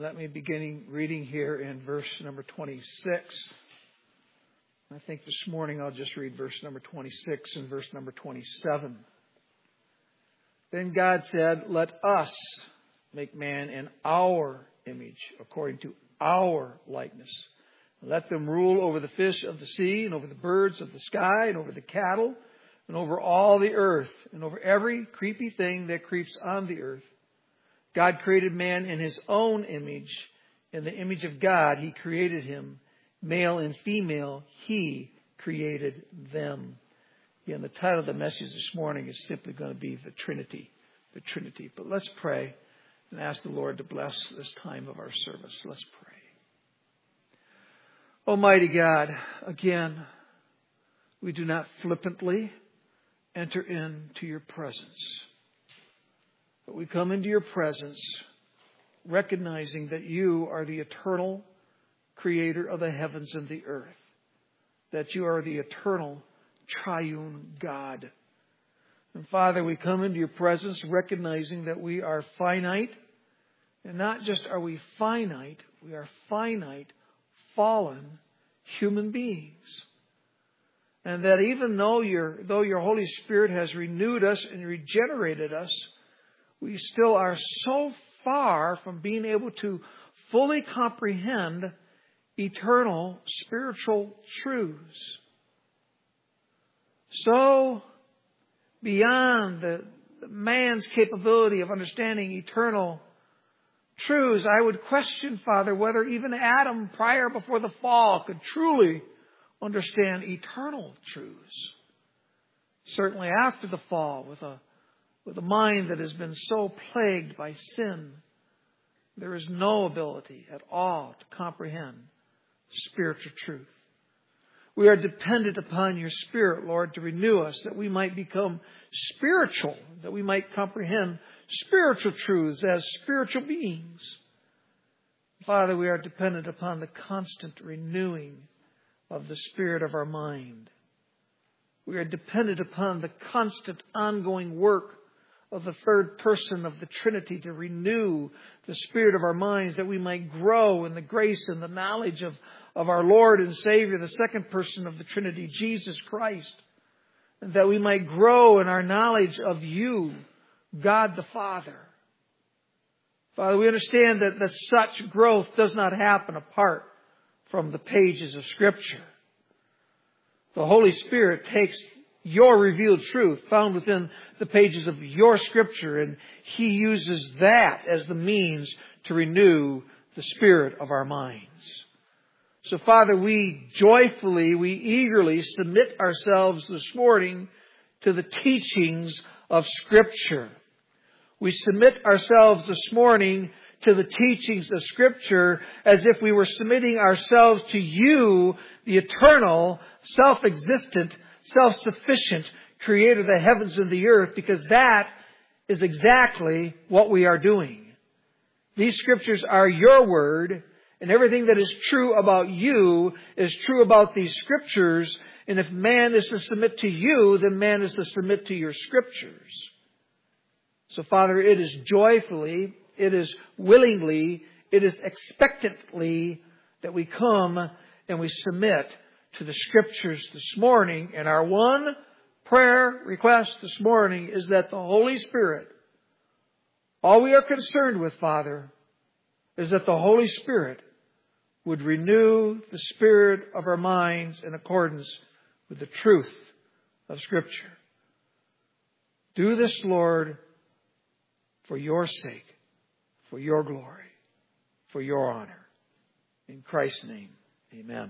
Let me begin reading here in verse number 26. I think this morning I'll just read verse number 26 and verse number 27. Then God said, "Let us make man in our image, according to our likeness. Let them rule over the fish of the sea, and over the birds of the sky, and over the cattle, and over all the earth, and over every creepy thing that creeps on the earth." God created man in His own image. In the image of God, He created him. Male and female, He created them. Again, the title of the message this morning is simply going to be the Trinity. The Trinity. But let's pray and ask the Lord to bless this time of our service. Let's pray. Almighty God, again, we do not flippantly enter into your presence. But we come into your presence recognizing that you are the eternal creator of the heavens and the earth. That you are the eternal triune God. And Father, we come into your presence recognizing that we are finite. And not just are we finite, we are finite, fallen human beings. And that even though your Holy Spirit has renewed us and regenerated us, we still are so far from being able to fully comprehend eternal spiritual truths. So beyond the man's capability of understanding eternal truths, I would question, Father, whether even Adam, prior before the fall, could truly understand eternal truths. Certainly after the fall, with a mind that has been so plagued by sin, there is no ability at all to comprehend spiritual truth. We are dependent upon your Spirit, Lord, to renew us, that we might become spiritual, that we might comprehend spiritual truths as spiritual beings. Father, we are dependent upon the constant renewing of the spirit of our mind. We are dependent upon the constant ongoing work of the third person of the Trinity to renew the spirit of our minds, that we might grow in the grace and the knowledge of our Lord and Savior, the second person of the Trinity, Jesus Christ. And that we might grow in our knowledge of you, God the Father. Father, we understand that such growth does not happen apart from the pages of Scripture. The Holy Spirit takes your revealed truth found within the pages of your Scripture, and He uses that as the means to renew the spirit of our minds. So, Father, we eagerly submit ourselves this morning to the teachings of Scripture. We submit ourselves this morning to the teachings of Scripture as if we were submitting ourselves to you, the eternal, self-existent, self-sufficient Creator of the heavens and the earth, because that is exactly what we are doing. These Scriptures are your word, and everything that is true about you is true about these Scriptures. And if man is to submit to you, then man is to submit to your Scriptures. So, Father, it is joyfully, it is willingly, it is expectantly that we come and we submit to the Scriptures this morning. And our one prayer request this morning is that the Holy Spirit, all we are concerned with, Father, is that the Holy Spirit would renew the spirit of our minds in accordance with the truth of Scripture. Do this, Lord, for your sake, for your glory, for your honor. In Christ's name, amen.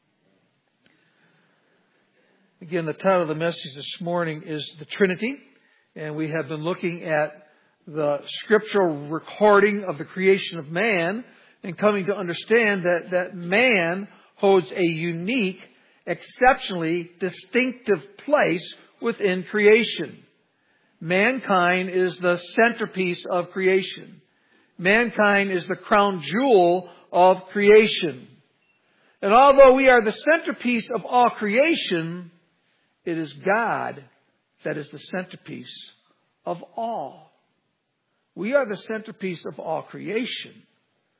Again, the title of the message this morning is The Trinity. And we have been looking at the scriptural recording of the creation of man and coming to understand that man holds a unique, exceptionally distinctive place within creation. Mankind is the centerpiece of creation. Mankind is the crown jewel of creation. And although we are the centerpiece of all creation, it is God that is the centerpiece of all. We are the centerpiece of all creation,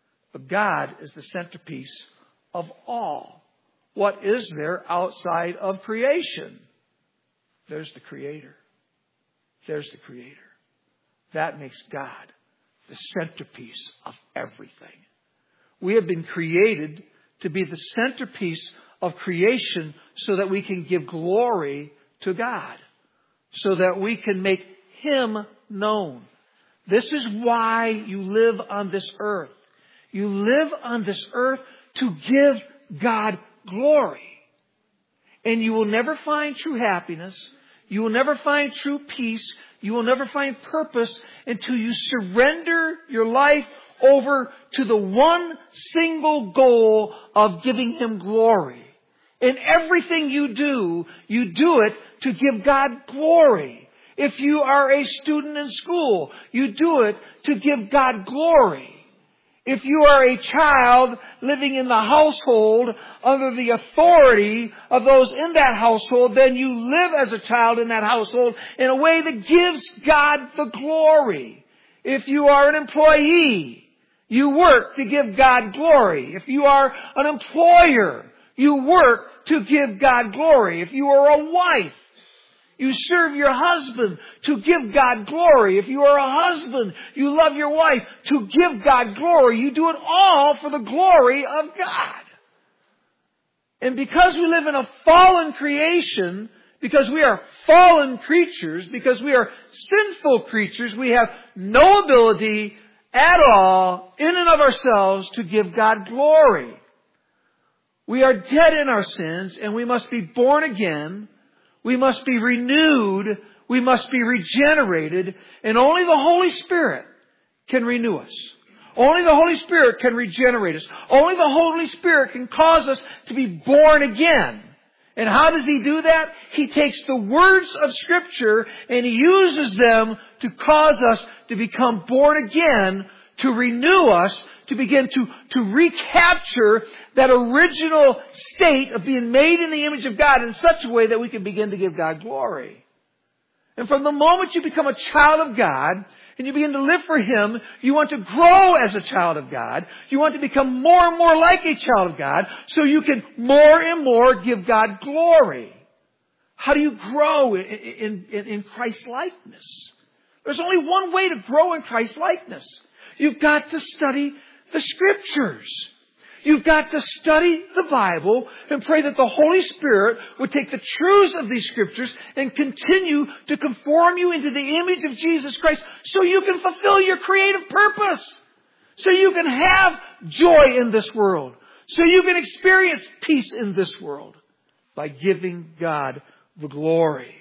But God is the centerpiece of all. What is there outside of creation? There's the Creator. There's the Creator. That makes God the centerpiece of everything. We have been created to be the centerpiece of creation so that we can give glory to God. So that we can make Him known. This is why you live on this earth. You live on this earth to give God glory. And you will never find true happiness. You will never find true peace. You will never find purpose until you surrender your life over to the one single goal of giving Him glory. In everything you do it to give God glory. If you are a student in school, you do it to give God glory. If you are a child living in the household under the authority of those in that household, then you live as a child in that household in a way that gives God the glory. If you are an employee, you work to give God glory. If you are an employer, you work to give God glory. If you are a wife, you serve your husband to give God glory. If you are a husband, you love your wife to give God glory. You do it all for the glory of God. And because we live in a fallen creation, because we are fallen creatures, because we are sinful creatures, we have no ability at all in and of ourselves to give God glory. We are dead in our sins and we must be born again. We must be renewed. We must be regenerated. And only the Holy Spirit can renew us. Only the Holy Spirit can regenerate us. Only the Holy Spirit can cause us to be born again. And how does He do that? He takes the words of Scripture and He uses them to cause us to become born again, to renew us, to begin to recapture that original state of being made in the image of God in such a way that we can begin to give God glory. And from the moment you become a child of God and you begin to live for Him, you want to grow as a child of God. You want to become more and more like a child of God so you can more and more give God glory. How do you grow in Christ-likeness? There's only one way to grow in Christ-likeness. You've got to study the Scriptures. You've got to study the Bible and pray that the Holy Spirit would take the truths of these Scriptures and continue to conform you into the image of Jesus Christ so you can fulfill your creative purpose. So you can have joy in this world. So you can experience peace in this world by giving God the glory.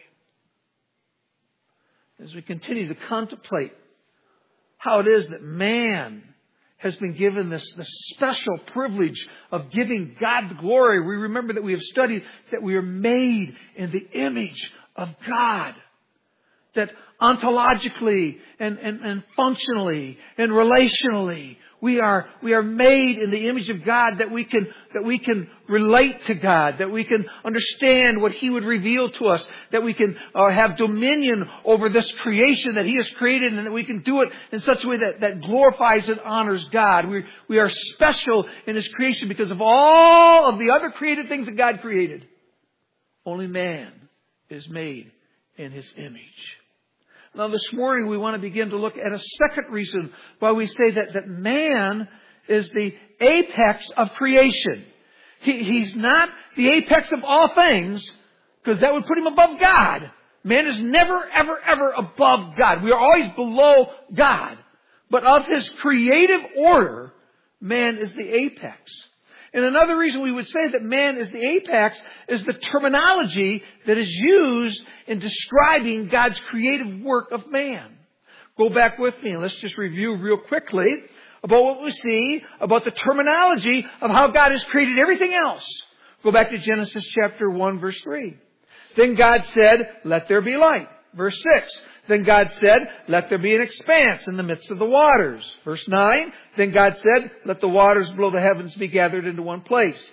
As we continue to contemplate how it is that man has been given this special privilege of giving God the glory. We remember that we have studied that we are made in the image of God. That ontologically and functionally and relationally we are made in the image of God, that we can relate to God, that we can understand what He would reveal to us, that we can have dominion over this creation that He has created, and that we can do it in such a way that glorifies and honors God. We are special in His creation because of all of the other created things that God created. Only man is made in His image. Now this morning we want to begin to look at a second reason why we say that man is the apex of creation. He's not the apex of all things, because that would put Him above God. Man is never, ever, ever above God. We are always below God. But of His creative order, man is the apex. And another reason we would say that man is the apex is the terminology that is used in describing God's creative work of man. Go back with me and let's just review real quickly about what we see about the terminology of how God has created everything else. Go back to Genesis chapter 1, verse 3. Then God said, "Let there be light." Verse 6. Then God said, "Let there be an expanse in the midst of the waters." Verse 9. Then God said, "Let the waters below the heavens be gathered into one place."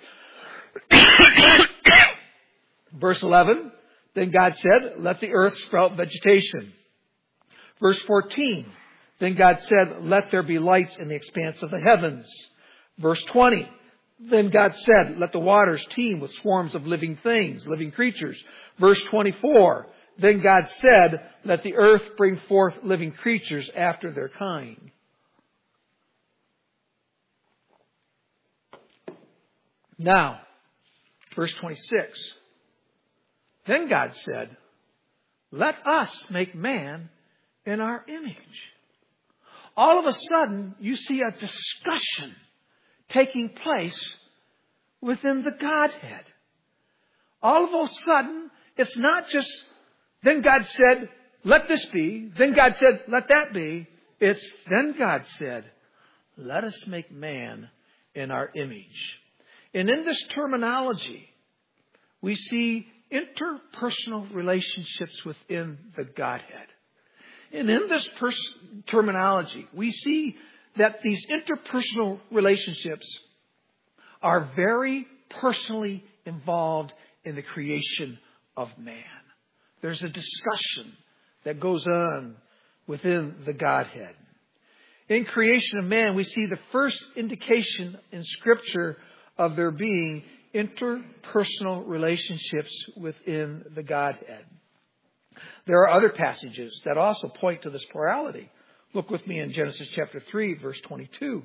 Verse 11. Then God said, "Let the earth sprout vegetation." Verse 14. Then God said, "Let there be lights in the expanse of the heavens." Verse 20. Then God said, let the waters teem with swarms of living things, living creatures. Verse 24. Then God said, let the earth bring forth living creatures after their kind. Now, verse 26. Then God said, let us make man in our image. All of a sudden, you see a discussion taking place within the Godhead. All of a sudden, it's not just, then God said, let this be. Then God said, let that be. It's, then God said, let us make man in our image. And in this terminology, we see interpersonal relationships within the Godhead. And in this terminology, we see that these interpersonal relationships are very personally involved in the creation of man. There's a discussion that goes on within the Godhead. In creation of man, we see the first indication in Scripture of there being interpersonal relationships within the Godhead. There are other passages that also point to this plurality. Look with me in Genesis chapter 3, verse 22.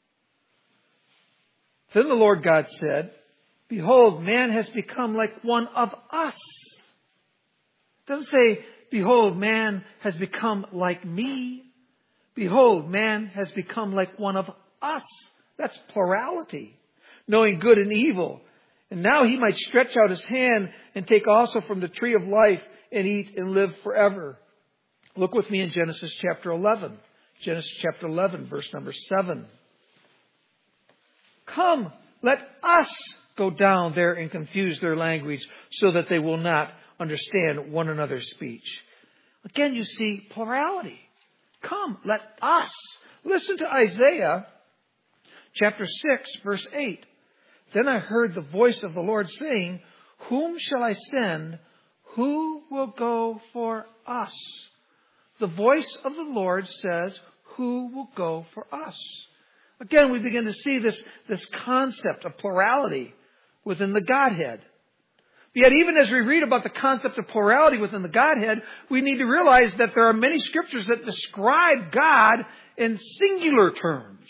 Then the Lord God said, behold, man has become like one of us. It doesn't say, behold, man has become like me. Behold, man has become like one of us. That's plurality. Knowing good and evil. And now he might stretch out his hand and take also from the tree of life and eat and live forever. Look with me in Genesis chapter 11. Genesis chapter 11, verse number 7. Come, let us go down there and confuse their language so that they will not understand one another's speech. Again, you see plurality. Come, let us. Listen to Isaiah chapter 6, verse 8. Then I heard the voice of the Lord saying, whom shall I send? Who will go for us? The voice of the Lord says, who will go for us? Again, we begin to see this concept of plurality within the Godhead. Yet even as we read about the concept of plurality within the Godhead, we need to realize that there are many scriptures that describe God in singular terms,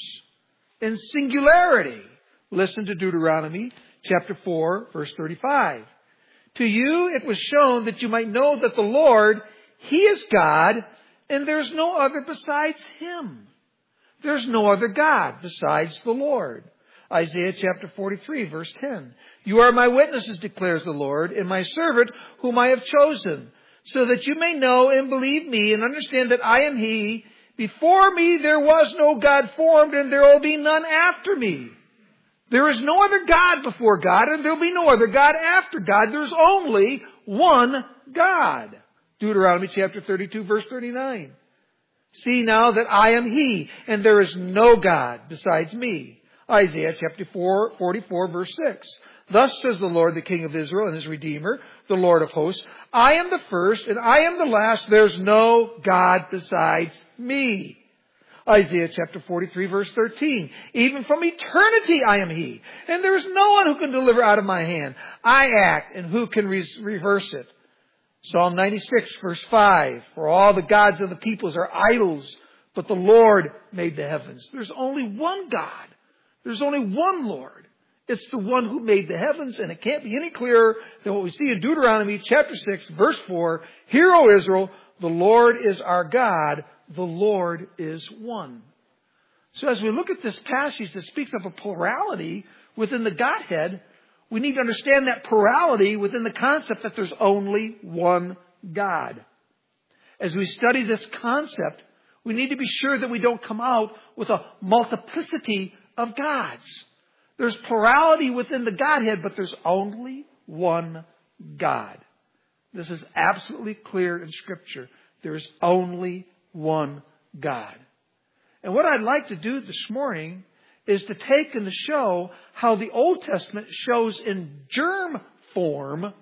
in singularity. Listen to Deuteronomy chapter 4, verse 35. To you it was shown that you might know that the Lord, He is God, and there's no other besides Him. There's no other God besides the Lord. Isaiah chapter 43, verse 10. You are my witnesses, declares the Lord, and my servant whom I have chosen, so that you may know and believe me and understand that I am He. Before me there was no God formed, and there will be none after me. There is no other God before God, and there will be no other God after God. There's only one God. Deuteronomy chapter 32, verse 39. See now that I am He, and there is no God besides me. Isaiah chapter 44, verse 6. Thus says the Lord, the King of Israel and His Redeemer, the Lord of hosts, I am the first and I am the last. There's no God besides me. Isaiah chapter 43, verse 13. Even from eternity I am He, and there is no one who can deliver out of my hand. I act, and who can reverse it? Psalm 96, verse 5. For all the gods of the peoples are idols, but the Lord made the heavens. There's only one God. There's only one Lord. It's the one who made the heavens, and it can't be any clearer than what we see in Deuteronomy chapter 6, verse 4. Hear, O Israel, the Lord is our God. The Lord is one. So as we look at this passage that speaks of a plurality within the Godhead, we need to understand that plurality within the concept that there's only one God. As we study this concept, we need to be sure that we don't come out with a multiplicity of gods. There's plurality within the Godhead, but there's only one God. This is absolutely clear in Scripture. There is only one God. And what I'd like to do this morning is to take and to show how the Old Testament shows in germ form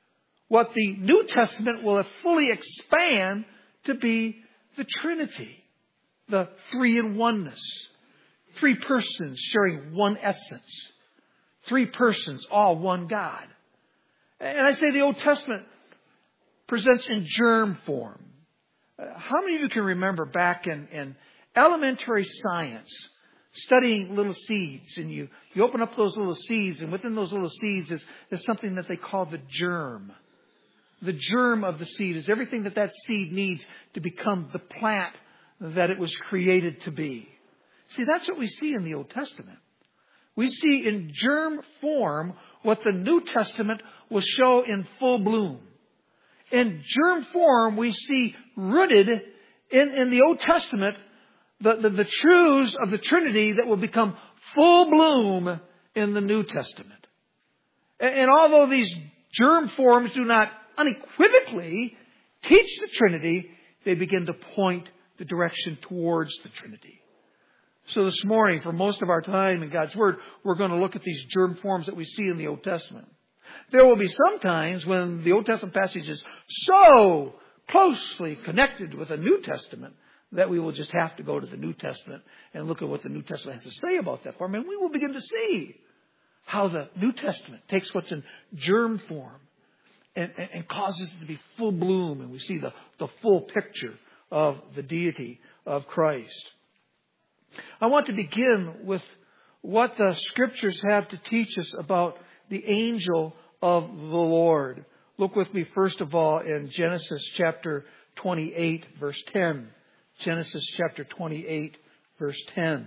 what the New Testament will fully expand to be the Trinity, the three-in-oneness. Three persons sharing one essence. Three persons, all one God. And I say the Old Testament presents in germ form. How many of you can remember back in elementary science, studying little seeds, and you open up those little seeds, and within those little seeds is something that they call the germ. The germ of the seed is everything that seed needs to become the plant that it was created to be. See, that's what we see in the Old Testament. We see in germ form what the New Testament will show in full bloom. In germ form, we see rooted in the Old Testament the truths of the Trinity that will become full bloom in the New Testament. And although these germ forms do not unequivocally teach the Trinity, they begin to point the direction towards the Trinity. So this morning, for most of our time in God's Word, we're going to look at these germ forms that we see in the Old Testament. There will be some times when the Old Testament passage is so closely connected with the New Testament that we will just have to go to the New Testament and look at what the New Testament has to say about that form. And we will begin to see how the New Testament takes what's in germ form and causes it to be full bloom. And we see the full picture of the deity of Christ. I want to begin with what the Scriptures have to teach us about the angel of the Lord. Look with me first of all in Genesis chapter 28, verse 10. Genesis chapter 28, verse 10.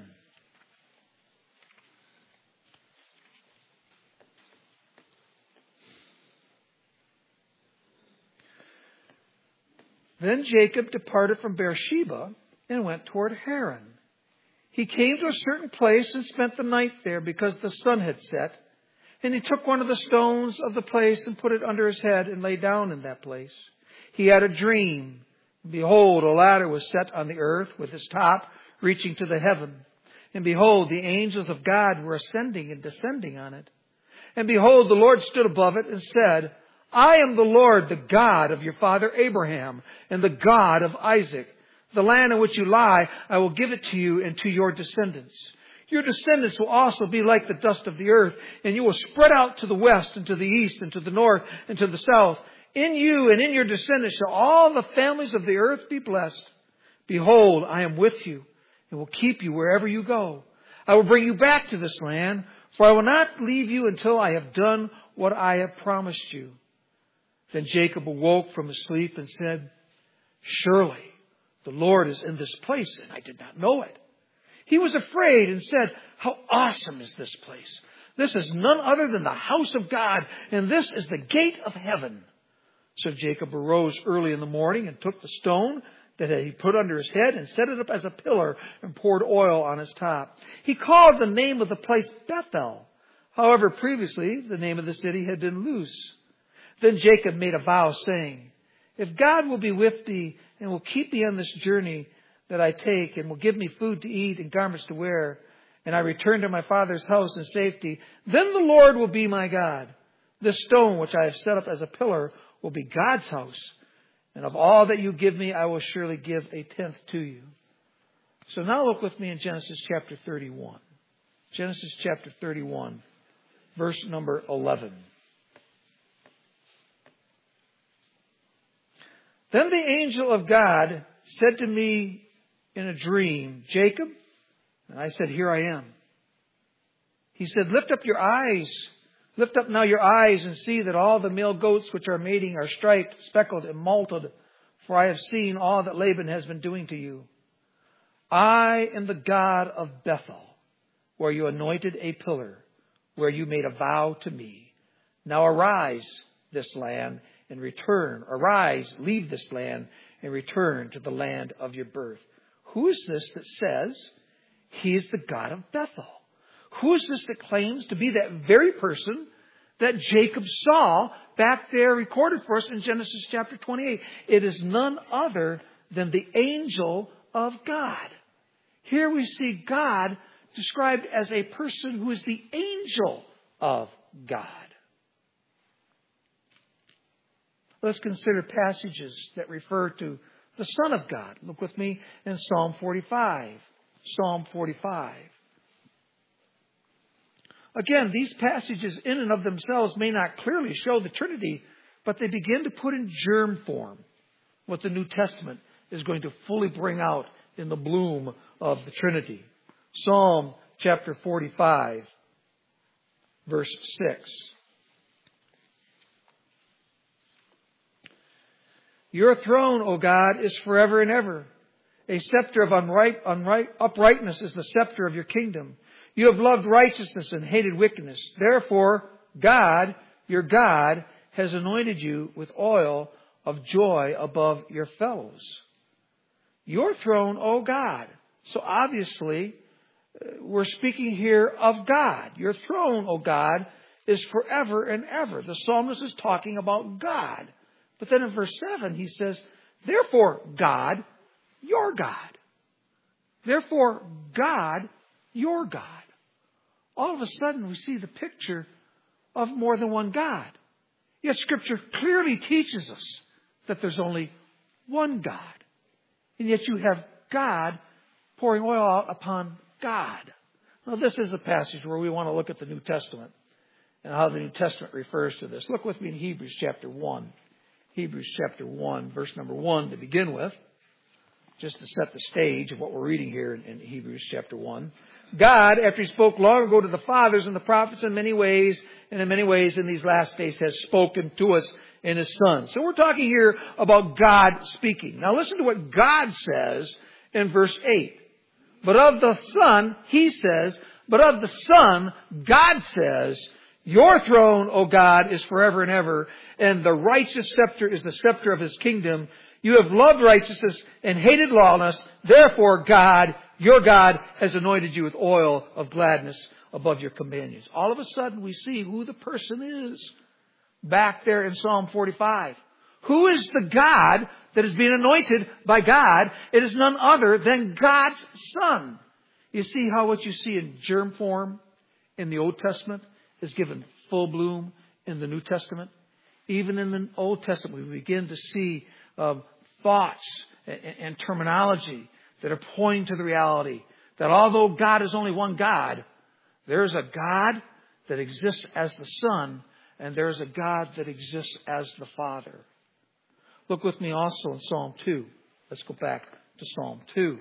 Then Jacob departed from Beersheba and went toward Haran. He came to a certain place and spent the night there because the sun had set. And he took one of the stones of the place and put it under his head and lay down in that place. He had a dream. Behold, a ladder was set on the earth with its top reaching to the heaven. And behold, the angels of God were ascending and descending on it. And behold, the Lord stood above it and said, I am the Lord, the God of your father Abraham, and the God of Isaac. The land in which you lie, I will give it to you and to your descendants. Your descendants will also be like the dust of the earth, and you will spread out to the west and to the east and to the north and to the south. In you and in your descendants shall all the families of the earth be blessed. Behold, I am with you and will keep you wherever you go. I will bring you back to this land, for I will not leave you until I have done what I have promised you. Then Jacob awoke from his sleep and said, Surely the Lord is in this place, and I did not know it. He was afraid and said, How awesome is this place! This is none other than the house of God, and this is the gate of heaven. So Jacob arose early in the morning and took the stone that he put under his head and set it up as a pillar and poured oil on its top. He called the name of the place Bethel. However, previously the name of the city had been Luz. Then Jacob made a vow, saying, If God will be with thee and will keep me on this journey that I take and will give me food to eat and garments to wear, and I return to my father's house in safety, then the Lord will be my God. This stone which I have set up as a pillar will be God's house. And of all that you give me, I will surely give a tenth to you. So now look with me in Genesis chapter 31. Genesis chapter 31, verse number 11. Then the angel of God said to me in a dream, Jacob? And I said, Here I am. He said, Lift up now your eyes and see that all the male goats which are mating are striped, speckled, and malted, for I have seen all that Laban has been doing to you. I am the God of Bethel, where you anointed a pillar, where you made a vow to me. Now arise, this land, and return. Arise, leave this land, and return to the land of your birth. Who is this that says he is the God of Bethel? Who is this that claims to be that very person that Jacob saw back there recorded for us in Genesis chapter 28? It is none other than the angel of God. Here we see God described as a person who is the angel of God. Let's consider passages that refer to the Son of God. Look with me in Psalm 45. Psalm 45. Again, these passages in and of themselves may not clearly show the Trinity, but they begin to put in germ form what the New Testament is going to fully bring out in the bloom of the Trinity. Psalm chapter 45, verse 6. Your throne, O God, is forever and ever. A scepter of uprightness is the scepter of your kingdom. You have loved righteousness and hated wickedness. Therefore, God, your God, has anointed you with oil of joy above your fellows. Your throne, O God. So obviously, we're speaking here of God. Your throne, O God, is forever and ever. The psalmist is talking about God. But then in verse 7, he says, therefore, God, your God. Therefore, God, your God. All of a sudden, we see the picture of more than one God. Yet Scripture clearly teaches us that there's only one God. And yet you have God pouring oil out upon God. Now, this is a passage where we want to look at the New Testament and how the New Testament refers to this. Look with me in Hebrews chapter 1. Hebrews chapter 1, verse number 1 to begin with, just to set the stage of what we're reading here in Hebrews chapter 1. God, after He spoke long ago to the fathers and the prophets in many ways, and in many ways in these last days has spoken to us in His Son. So we're talking here about God speaking. Now listen to what God says in verse 8. But of the Son, He says, but of the Son, God says, your throne, O God, is forever and ever, and the righteous scepter is the scepter of His kingdom. You have loved righteousness and hated lawlessness. Therefore, God, your God, has anointed you with oil of gladness above your companions. All of a sudden, we see who the person is back there in Psalm 45. Who is the God that is being anointed by God? It is none other than God's Son. You see how what you see in germ form in the Old Testament is given full bloom in the New Testament. Even in the Old Testament, we begin to see thoughts and terminology that are pointing to the reality that although God is only one God, there is a God that exists as the Son, and there is a God that exists as the Father. Look with me also in Psalm 2. Let's go back to Psalm 2.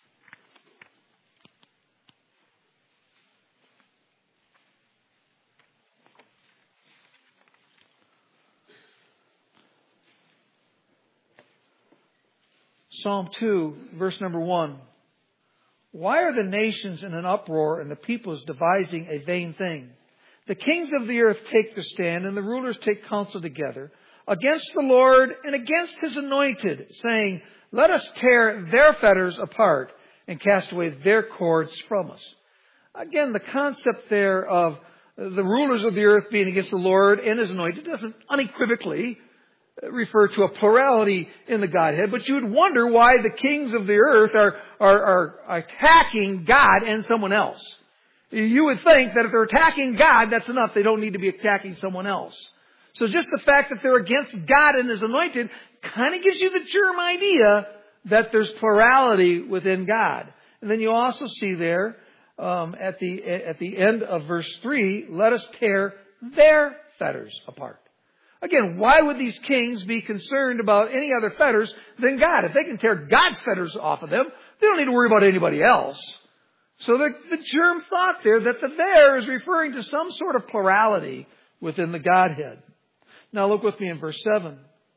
Psalm 2, verse number 1. Why are the nations in an uproar and the peoples devising a vain thing? The kings of the earth take their stand and the rulers take counsel together against the Lord and against His anointed, saying, let us tear their fetters apart and cast away their cords from us. Again, the concept there of the rulers of the earth being against the Lord and His anointed doesn't unequivocally refer to a plurality in the Godhead, but you would wonder why the kings of the earth are attacking God and someone else. You would think that if they're attacking God, that's enough. They don't need to be attacking someone else. So just the fact that they're against God and His anointed kind of gives you the germ idea that there's plurality within God. And then you also see there at the end of verse 3, let us tear their fetters apart. Again, why would these kings be concerned about any other fetters than God? If they can tear God's fetters off of them, they don't need to worry about anybody else. So the germ thought there that the there is referring to some sort of plurality within the Godhead. Now look with me in verse 7.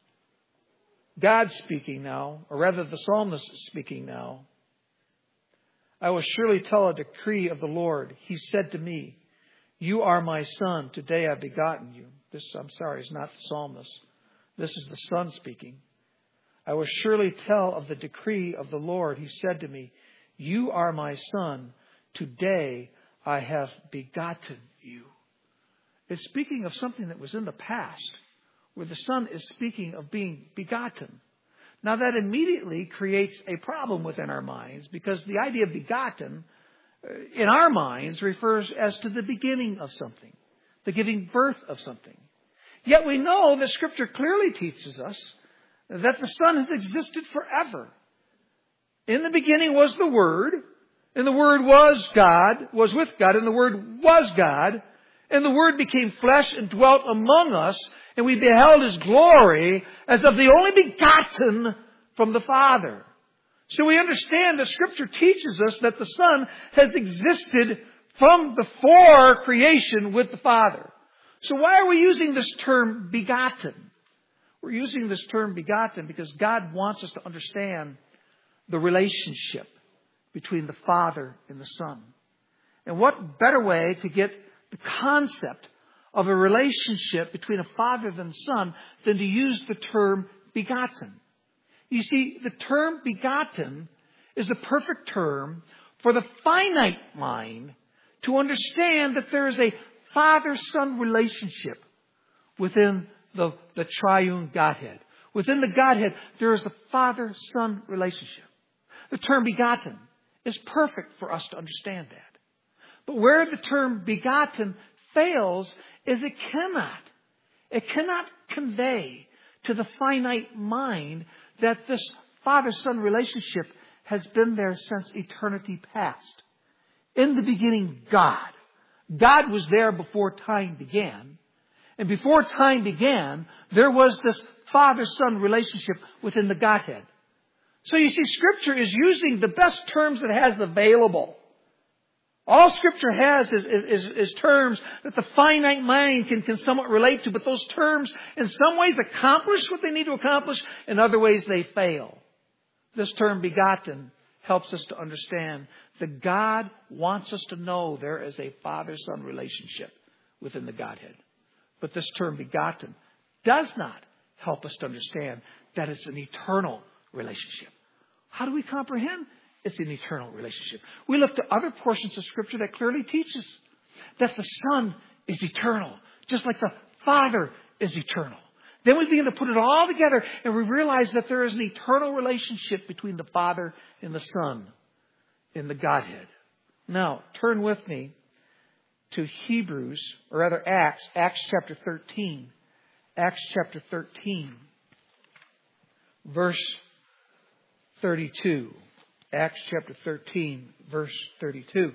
God speaking now, or rather the psalmist speaking now. I will surely tell a decree of the Lord. He said to me, you are my son. Today I've begotten you. This, I'm sorry, is not the psalmist. This is the Son speaking. I will surely tell of the decree of the Lord. He said to me, you are my son. Today I have begotten you. It's speaking of something that was in the past, where the Son is speaking of being begotten. Now that immediately creates a problem within our minds, because the idea of begotten in our minds refers as to the beginning of something, the giving birth of something. Yet we know that Scripture clearly teaches us that the Son has existed forever. In the beginning was the Word, And the Word was God, was with God, and the Word was God. And the Word became flesh and dwelt among us, and we beheld His glory as of the only begotten from the Father. So we understand that Scripture teaches us that the Son has existed from before creation with the Father. So why are we using this term begotten? We're using this term begotten because God wants us to understand the relationship between the Father and the Son. And what better way to get the concept of a relationship between a father and son than to use the term begotten. You see, the term begotten is the perfect term for the finite mind to understand that there is a father-son relationship within the triune Godhead. Within the Godhead, there is a father-son relationship. The term begotten is perfect for us to understand that. But where the term begotten fails is it cannot convey to the finite mind that this father-son relationship has been there since eternity past. In the beginning, God. God was there before time began. And before time began, there was this father-son relationship within the Godhead. So you see, Scripture is using the best terms it has available. All Scripture has is terms that the finite mind can somewhat relate to, but those terms in some ways accomplish what they need to accomplish, in other ways they fail. This term begotten helps us to understand that God wants us to know there is a father-son relationship within the Godhead. But this term begotten does not help us to understand that it's an eternal relationship. How do we comprehend it's an eternal relationship? We look to other portions of Scripture that clearly teaches that the Son is eternal, just like the Father is eternal. Then we begin to put it all together and we realize that there is an eternal relationship between the Father and the Son in the Godhead. Now, turn with me to Hebrews, or rather Acts chapter 13. Acts chapter 13, verse 32. Acts chapter 13, verse 32.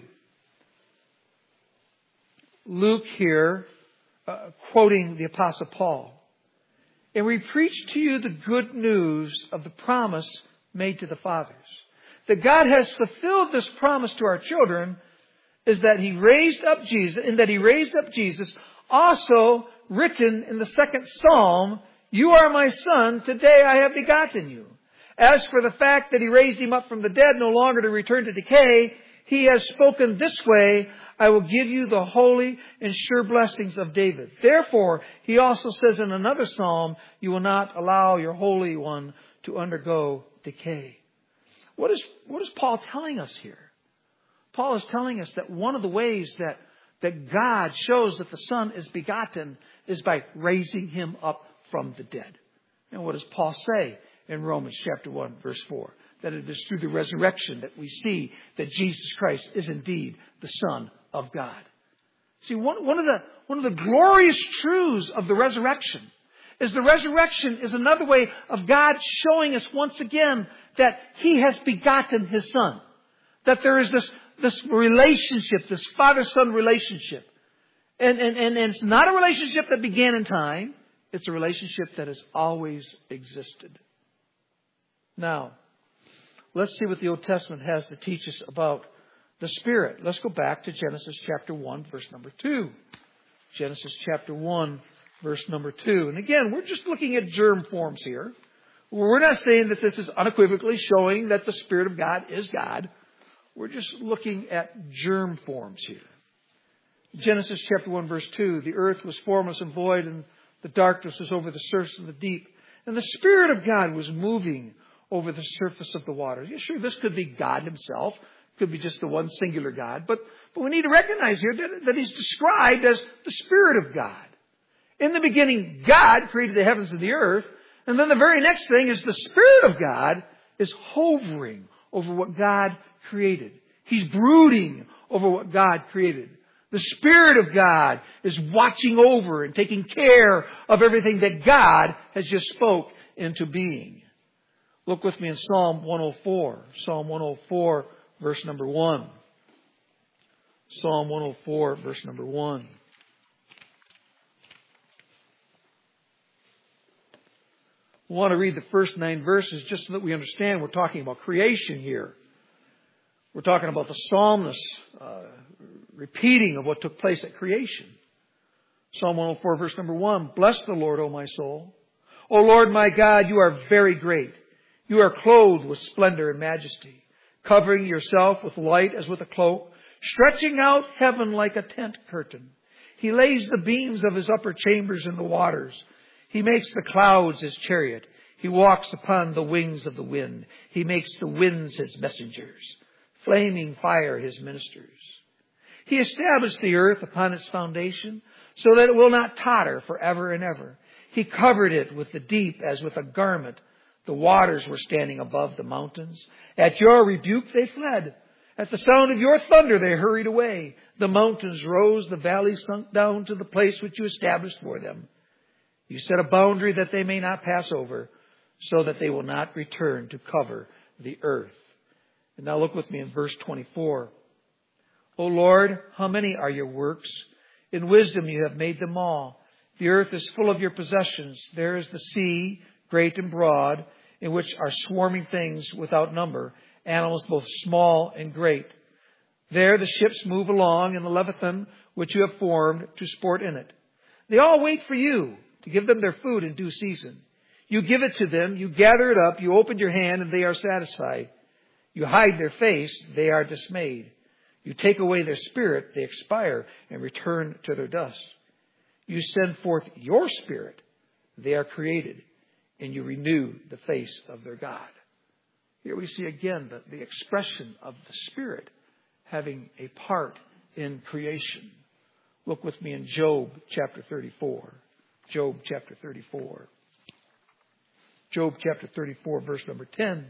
Luke here, quoting the Apostle Paul. And we preach to you the good news of the promise made to the fathers. That God has fulfilled this promise to our children is that He raised up Jesus, also written in the second Psalm, "You are my Son, today I have begotten you." As for the fact that He raised Him up from the dead, no longer to return to decay, He has spoken this way, "I will give you the holy and sure blessings of David." Therefore, He also says in another psalm, "You will not allow your Holy One to undergo decay." What is Paul telling us here? Paul is telling us that one of the ways that God shows that the Son is begotten is by raising Him up from the dead. And what does Paul say in Romans chapter 1, verse 4? That it is through the resurrection that we see that Jesus Christ is indeed the Son of God. See, one of the glorious truths of the resurrection is another way of God showing us once again that He has begotten His Son. That there is this relationship, this father-son relationship. And it's not a relationship that began in time. It's a relationship that has always existed. Now, let's see what the Old Testament has to teach us about the Spirit. Let's go back to Genesis chapter 1, verse number 2. Genesis chapter 1, verse number 2. And again, we're just looking at germ forms here. We're not saying that this is unequivocally showing that the Spirit of God is God. We're just looking at germ forms here. Genesis chapter 1, verse 2. The earth was formless and void, and the darkness was over the surface of the deep. And the Spirit of God was moving over the surface of the waters. Yeah, sure, this could be God Himself. Could be just the one singular God. But we need to recognize here that He's described as the Spirit of God. In the beginning, God created the heavens and the earth. And then the very next thing is the Spirit of God is hovering over what God created. He's brooding over what God created. The Spirit of God is watching over and taking care of everything that God has just spoke into being. Look with me in Psalm 104. Psalm 104, verse number 1. Psalm 104, verse number 1. We want to read the first 9 verses just so that we understand we're talking about creation here. We're talking about the psalmist repeating of what took place at creation. Psalm 104, verse number 1. Bless the Lord, O my soul. O Lord my God, you are very great. You are clothed with splendor and majesty, covering yourself with light as with a cloak, stretching out heaven like a tent curtain. He lays the beams of his upper chambers in the waters. He makes the clouds his chariot. He walks upon the wings of the wind. He makes the winds his messengers, flaming fire his ministers. He established the earth upon its foundation so that it will not totter forever and ever. He covered it with the deep as with a garment. The waters were standing above the mountains. At your rebuke they fled. At the sound of your thunder they hurried away. The mountains rose, the valleys sunk down to the place which you established for them. You set a boundary that they may not pass over, so that they will not return to cover the earth. And now look with me in verse 24. O Lord, how many are your works? In wisdom you have made them all. The earth is full of your possessions. There is the sea, great and broad, in which are swarming things without number, animals both small and great. There the ships move along in the Leviathan, which you have formed to sport in it. They all wait for you to give them their food in due season. You give it to them, you gather it up, you open your hand, and they are satisfied. You hide their face, they are dismayed. You take away their spirit, they expire and return to their dust. You send forth your spirit, they are created, and you renew the face of their God. Here we see again the expression of the Spirit having a part in creation. Look with me in Job chapter 34. Job chapter 34. Job chapter 34, verse number 10.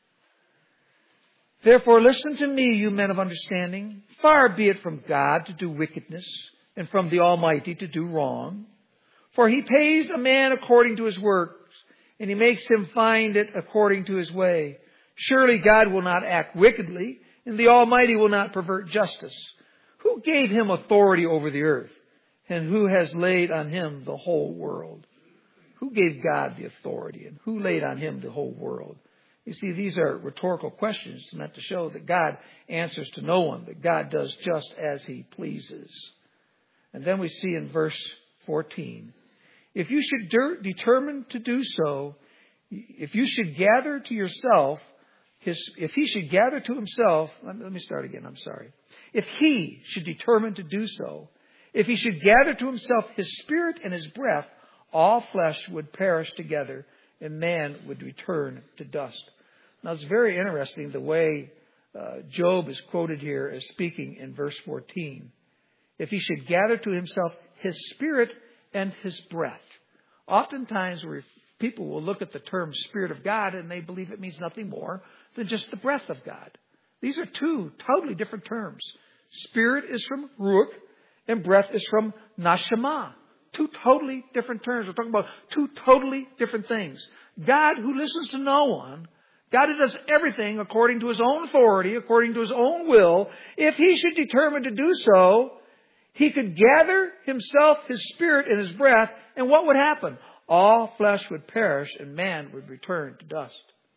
Therefore listen to me, you men of understanding. Far be it from God to do wickedness, and from the Almighty to do wrong. For he pays a man according to his works, and he makes him find it according to his way. Surely God will not act wickedly, and the Almighty will not pervert justice. Who gave him authority over the earth, and who has laid on him the whole world? Who gave God the authority, and who laid on him the whole world? You see, these are rhetorical questions meant to show that God answers to no one, that God does just as he pleases. And then we see in verse 14, if you should determine to do so, if you should gather to yourself, if he should gather to himself, let me start again, I'm sorry. If he should determine to do so, if he should gather to himself his spirit and his breath, all flesh would perish together, and man would return to dust. Now it's very interesting the way Job is quoted here as speaking in verse 14. If he should gather to himself his spirit and his breath. Oftentimes people will look at the term Spirit of God and they believe it means nothing more than just the breath of God. These are two totally different terms. Spirit is from ruach and breath is from nashama. Two totally different terms. We're talking about two totally different things. God who listens to no one, God who does everything according to his own authority, according to his own will, if he should determine to do so, he could gather himself, his spirit, and his breath, and what would happen? All flesh would perish and man would return to dust.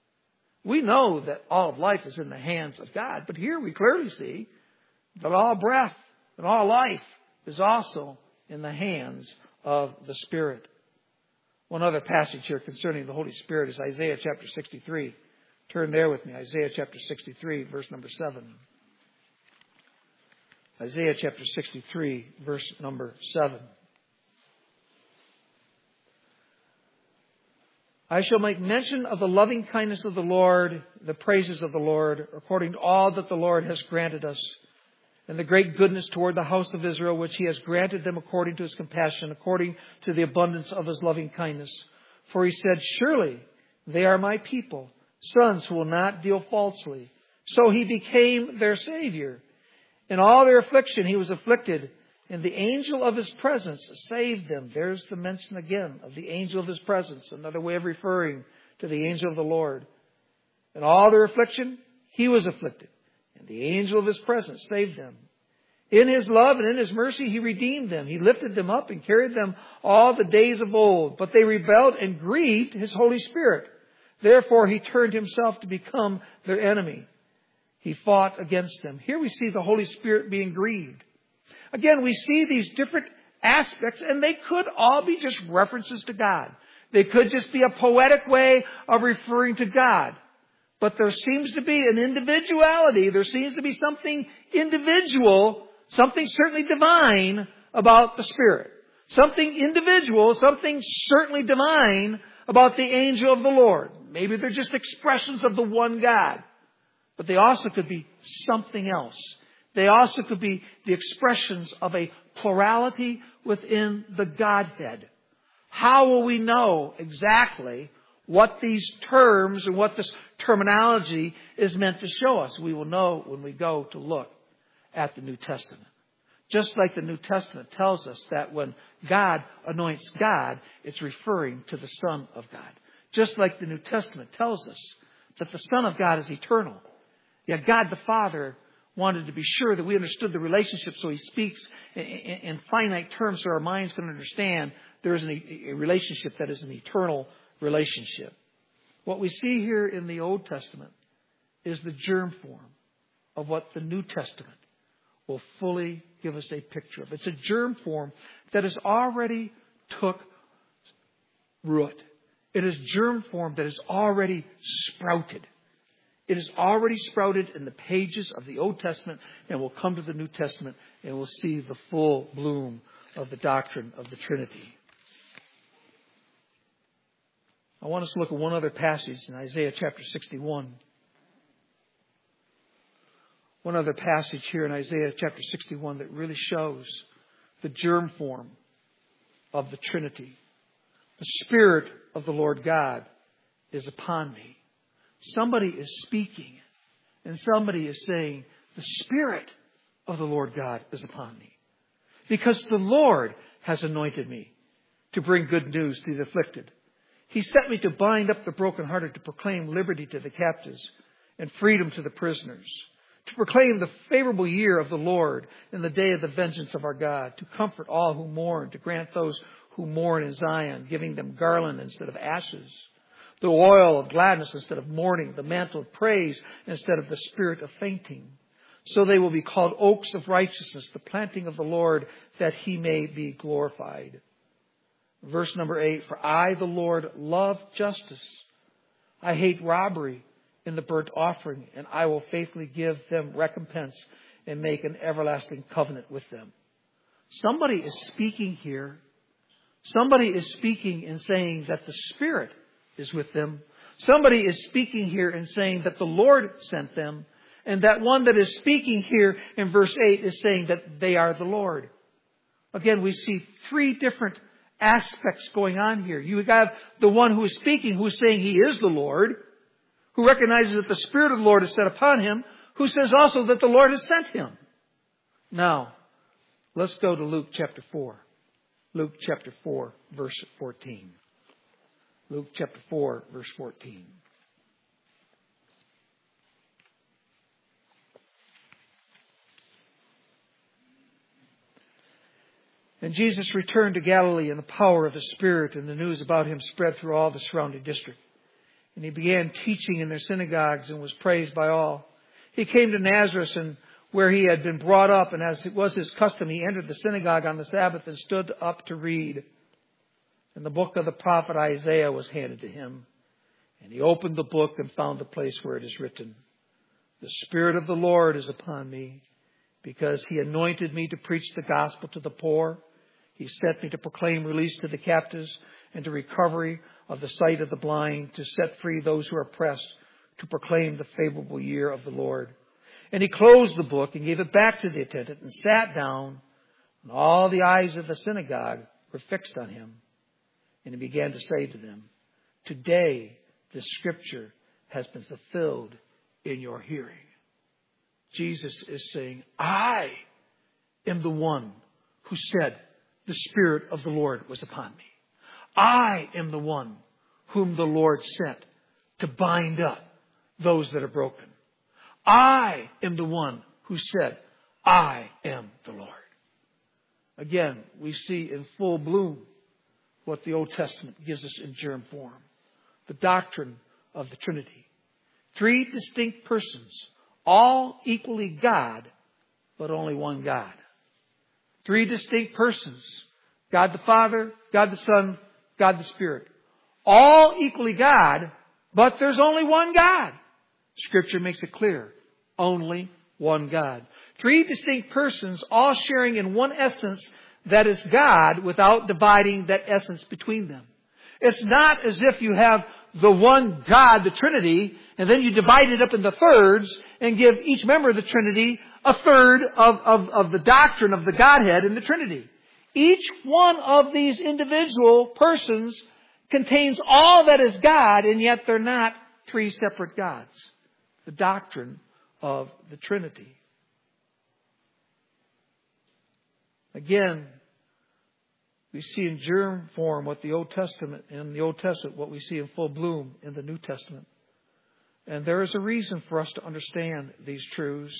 We know that all of life is in the hands of God, but here we clearly see that all breath and all life is also in the hands of the Spirit. One other passage here concerning the Holy Spirit is Isaiah chapter 63. Turn there with me, Isaiah chapter 63, verse number 7. Isaiah chapter 63, verse number 7. I shall make mention of the loving kindness of the Lord, the praises of the Lord, according to all that the Lord has granted us, and the great goodness toward the house of Israel, which he has granted them according to his compassion, according to the abundance of his loving kindness. For he said, surely they are my people, sons who will not deal falsely. So he became their Savior. In all their affliction he was afflicted, and the angel of his presence saved them. There's the mention again of the angel of his presence, another way of referring to the angel of the Lord. In all their affliction, he was afflicted, And the angel of His presence saved them. In His love and in His mercy, He redeemed them. He lifted them up and carried them all the days of old. But they rebelled and grieved His Holy Spirit. Therefore, He turned Himself to become their enemy. He fought against them. Here we see the Holy Spirit being grieved. Again, we see these different aspects, and they could all be just references to God. They could just be a poetic way of referring to God. But there seems to be an individuality. There seems to be something individual, something certainly divine about the Spirit. Something individual, something certainly divine about the angel of the Lord. Maybe they're just expressions of the one God. But they also could be something else. They also could be the expressions of a plurality within the Godhead. How will we know exactly what these terms and what this terminology is meant to show us? We will know when we go to look at the New Testament. Just like the New Testament tells us that when God anoints God, it's referring to the Son of God. Just like the New Testament tells us that the Son of God is eternal. Yet God the Father wanted to be sure that we understood the relationship, so He speaks in finite terms so our minds can understand there is a relationship that is an eternal relationship. What we see here in the Old Testament is the germ form of what the New Testament will fully give us a picture of. It's a germ form that has already took root. It is germ form that has already sprouted. It is already sprouted in the pages of the Old Testament, and we'll come to the New Testament and we'll see the full bloom of the doctrine of the Trinity. I want us to look at one other passage in Isaiah chapter 61. One other passage here in Isaiah chapter 61 that really shows the germ form of the Trinity. The Spirit of the Lord God is upon me. Somebody is speaking, and somebody is saying, the Spirit of the Lord God is upon me. Because the Lord has anointed me to bring good news to the afflicted. He sent me to bind up the brokenhearted, to proclaim liberty to the captives and freedom to the prisoners, to proclaim the favorable year of the Lord and the day of the vengeance of our God, to comfort all who mourn, to grant those who mourn in Zion, giving them garland instead of ashes, the oil of gladness instead of mourning, the mantle of praise instead of the spirit of fainting. So they will be called oaks of righteousness, the planting of the Lord, that He may be glorified. Verse number 8, for I, the Lord, love justice. I hate robbery in the burnt offering, and I will faithfully give them recompense and make an everlasting covenant with them. Somebody is speaking here. Somebody is speaking and saying that the Spirit is with them. Somebody is speaking here and saying that the Lord sent them. And that one that is speaking here in verse 8 is saying that they are the Lord. Again, we see three different aspects going on here. You have the one who is speaking, who is saying He is the Lord, who recognizes that the Spirit of the Lord is set upon Him, who says also that the Lord has sent Him. Now, let's go to Luke chapter 4. Luke chapter 4, verse 14. Luke chapter 4, verse 14. And Jesus returned to Galilee in the power of the Spirit, and the news about Him spread through all the surrounding district. And He began teaching in their synagogues and was praised by all. He came to Nazareth, and where He had been brought up, and as it was His custom, He entered the synagogue on the Sabbath and stood up to read. And the book of the prophet Isaiah was handed to Him. And He opened the book and found the place where it is written, the Spirit of the Lord is upon me, because He anointed me to preach the gospel to the poor. He sent me to proclaim release to the captives and to recovery of the sight of the blind, to set free those who are oppressed, to proclaim the favorable year of the Lord. And He closed the book and gave it back to the attendant and sat down. And all the eyes of the synagogue were fixed on Him. And He began to say to them, today this scripture has been fulfilled in your hearing. Jesus is saying, I am the one who said the Spirit of the Lord was upon me. I am the one whom the Lord sent to bind up those that are broken. I am the one who said, I am the Lord. Again, we see in full bloom what the Old Testament gives us in germ form. The doctrine of the Trinity. 3 distinct persons, all equally God, but only one God. 3 distinct persons. God the Father, God the Son, God the Spirit. All equally God, but there's only one God. Scripture makes it clear. Only one God. 3 distinct persons, all sharing in one essence that is God without dividing that essence between them. It's not as if you have the one God, the Trinity, and then you divide it up into thirds and give each member of the Trinity a third of the doctrine of the Godhead in the Trinity. Each one of these individual persons contains all that is God, and yet they're not 3 separate gods. The doctrine of the Trinity. Again, we see in germ form what the Old Testament, in the Old Testament, what we see in full bloom in the New Testament. And there is a reason for us to understand these truths.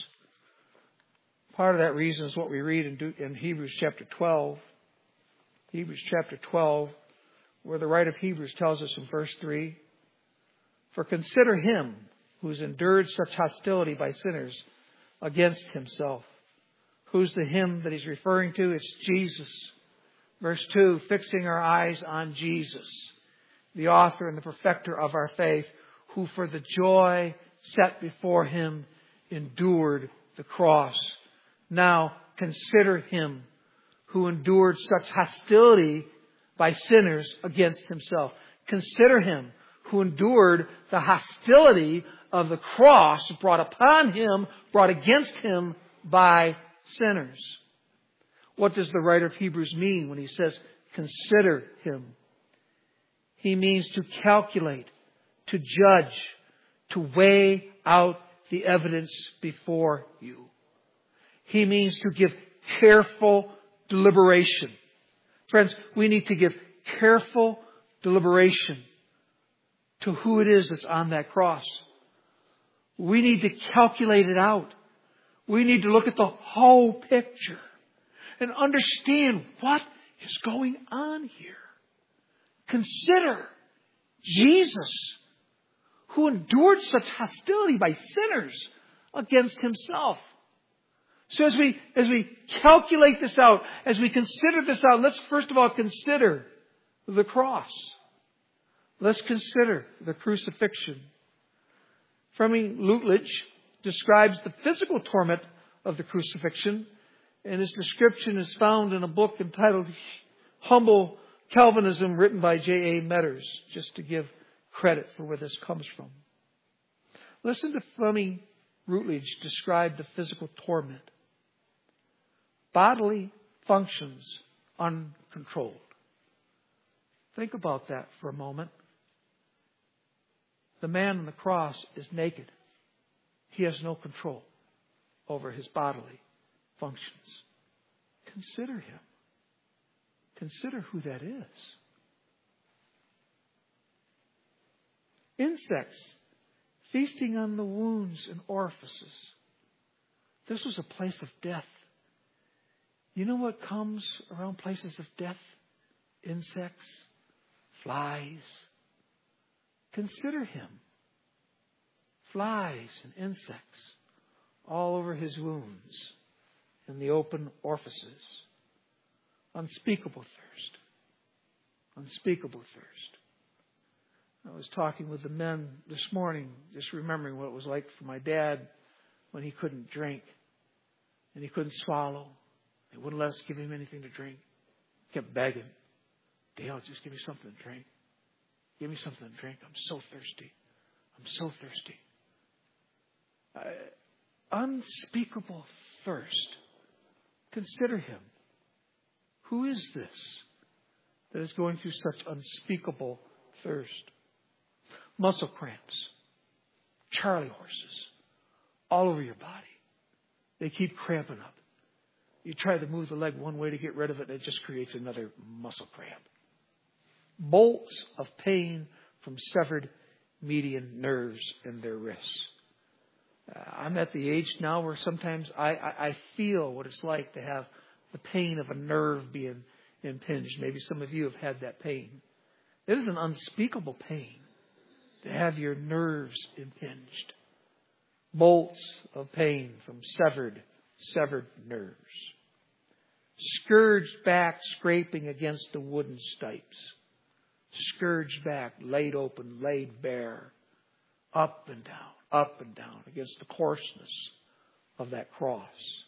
Part of that reason is what we read in Hebrews chapter 12. Hebrews chapter 12, where the writer of Hebrews tells us in verse 3, for consider him who's endured such hostility by sinners against himself. Who's the him that he's referring to? It's Jesus. Verse 2, fixing our eyes on Jesus, the author and the perfecter of our faith, who for the joy set before him endured the cross. Now consider him who endured such hostility by sinners against himself. Consider him who endured the hostility of the cross brought upon him, brought against him by sinners. What does the writer of Hebrews mean when he says, consider him? He means to calculate, to judge, to weigh out the evidence before you. He means to give careful deliberation. Friends, we need to give careful deliberation to who it is that's on that cross. We need to calculate it out. We need to look at the whole picture and understand what is going on here. Consider Jesus, who endured such hostility by sinners against himself. So as we calculate this out, as we consider this out, let's first of all consider the cross. Let's consider the crucifixion. Fleming Lutlich describes the physical torment of the crucifixion, and his description is found in a book entitled Humble Calvinism, written by J.A. Metters, just to give credit for where this comes from. Listen to Fleming Lutlich describe the physical torment. Bodily functions uncontrolled. Think about that for a moment. The man on the cross is naked. He has no control over his bodily functions. Consider him. Consider who that is. Insects feasting on the wounds and orifices. This was a place of death. You know what comes around places of death? Insects, flies. Consider him. Flies and insects all over his wounds and the open orifices. Unspeakable thirst. Unspeakable thirst. I was talking with the men this morning, just remembering what it was like for my dad when he couldn't drink and he couldn't swallow. They wouldn't let us give him anything to drink. He kept begging, Dale, just give me something to drink. Give me something to drink. I'm so thirsty. I'm so thirsty. Unspeakable thirst. Consider him. Who is this that is going through such unspeakable thirst? Muscle cramps. Charley horses. All over your body. They keep cramping up. You try to move the leg one way to get rid of it, and it just creates another muscle cramp. Bolts of pain from severed median nerves in their wrists. I'm at the age now where sometimes I feel what it's like to have the pain of a nerve being impinged. Maybe some of you have had that pain. It is an unspeakable pain to have your nerves impinged. Bolts of pain from severed nerves. Scourged back, scraping against the wooden stipes. Scourged back, laid open, laid bare. Up and down against the coarseness of that cross.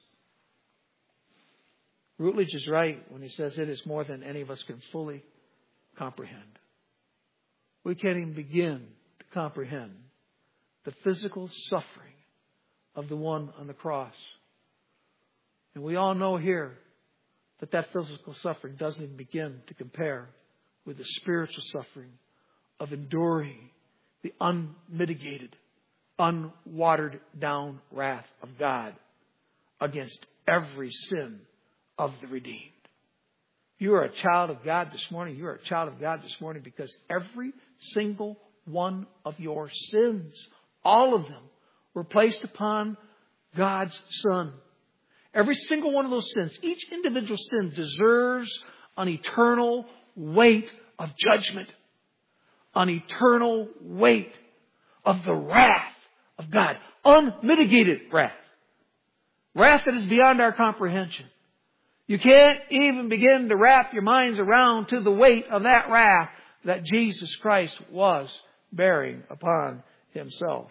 Routledge is right when he says it is more than any of us can fully comprehend. We can't even begin to comprehend the physical suffering of the one on the cross. And we all know here that physical suffering doesn't even begin to compare with the spiritual suffering of enduring the unmitigated, unwatered down wrath of God against every sin of the redeemed. You are a child of God this morning. You are a child of God this morning because every single one of your sins, all of them, were placed upon God's Son. Every single one of those sins, each individual sin deserves an eternal weight of judgment. An eternal weight of the wrath of God. Unmitigated wrath. Wrath that is beyond our comprehension. You can't even begin to wrap your minds around to the weight of that wrath that Jesus Christ was bearing upon Himself.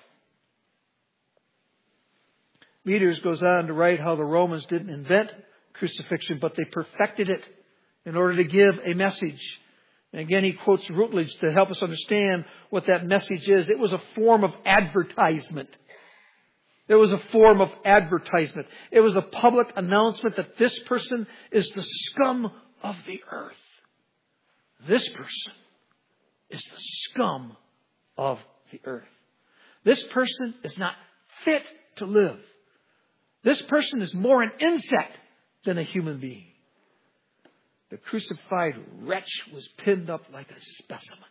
Meters goes on to write how the Romans didn't invent crucifixion, but they perfected it in order to give a message. And again, he quotes Routledge to help us understand what that message is. It was a form of advertisement. It was a form of advertisement. It was a public announcement that this person is the scum of the earth. This person is the scum of the earth. This person is not fit to live. This person is more an insect than a human being. The crucified wretch was pinned up like a specimen.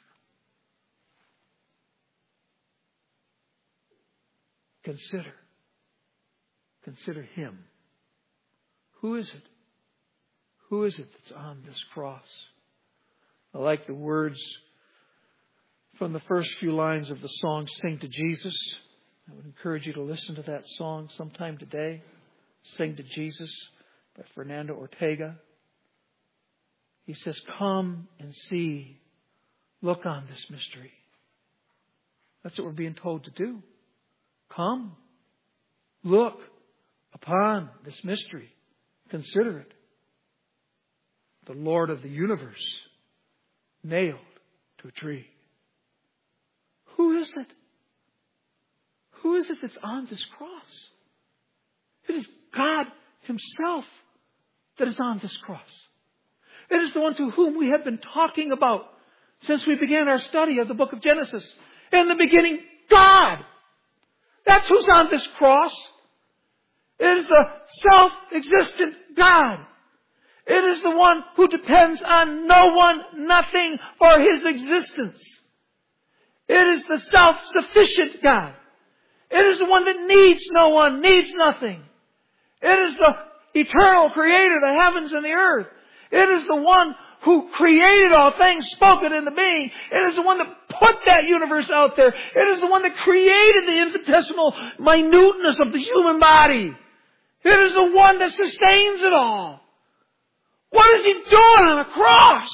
Consider Him. Who is it? Who is it that's on this cross? I like the words from the first few lines of the song, Sing to Jesus. I would encourage you to listen to that song sometime today. Sing to Jesus by Fernando Ortega. He says, come and see. Look on this mystery. That's what we're being told to do. Come. Look upon this mystery. Consider it. The Lord of the universe nailed to a tree. Who is it? Who is it that's on this cross? It is God Himself that is on this cross. It is the one to whom we have been talking about since we began our study of the book of Genesis. In the beginning, God. That's who's on this cross. It is the self-existent God. It is the one who depends on no one, nothing for His existence. It is the self-sufficient God. It is the one that needs no one, needs nothing. It is the eternal creator of the heavens and the earth. It is the one who created all things, spoke it into being. It is the one that put that universe out there. It is the one that created the infinitesimal minuteness of the human body. It is the one that sustains it all. What is He doing on a cross?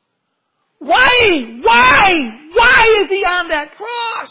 Why is He on that cross?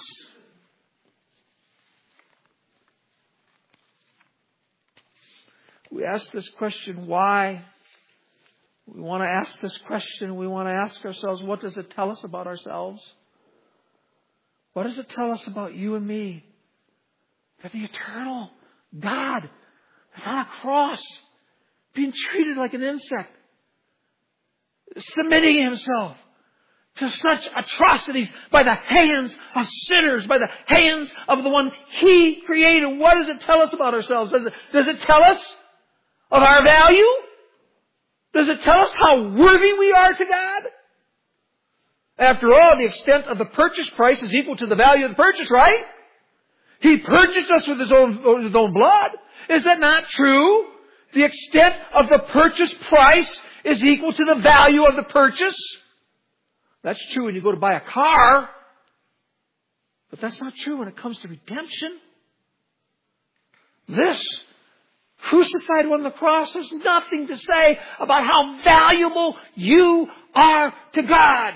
We ask this question, why? We want to ask this question. We want to ask ourselves, what does it tell us about ourselves? What does it tell us about you and me? That the eternal God is on a cross, being treated like an insect, submitting Himself to such atrocities by the hands of sinners, by the hands of the one He created. What does it tell us about ourselves? Does it tell us of our value? Does it tell us how worthy we are to God? After all, the extent of the purchase price is equal to the value of the purchase, right? He purchased us with His own blood. Is that not true? The extent of the purchase price is equal to the value of the purchase. That's true when you go to buy a car. But that's not true when it comes to redemption. This crucified one on the cross has nothing to say about how valuable you are to God.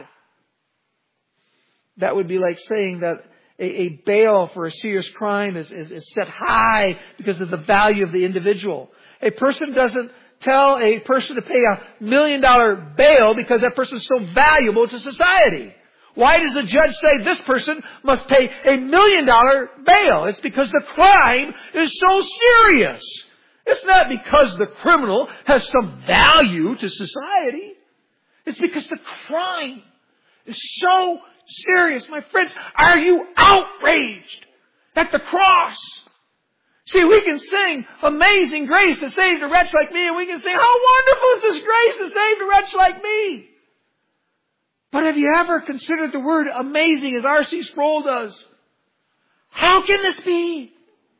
That would be like saying that a bail for a serious crime is set high because of the value of the individual. A person doesn't tell a person to pay $1 million bail because that person is so valuable to society. Why does the judge say this person must pay $1 million bail? It's because the crime is so serious. It's not because the criminal has some value to society. It's because the crime is so serious. My friends, are you outraged at the cross? See, we can sing Amazing Grace that saved a wretch like me, and we can sing, how wonderful is this grace that saved a wretch like me. But have you ever considered the word amazing as R.C. Sproul does? How can this be?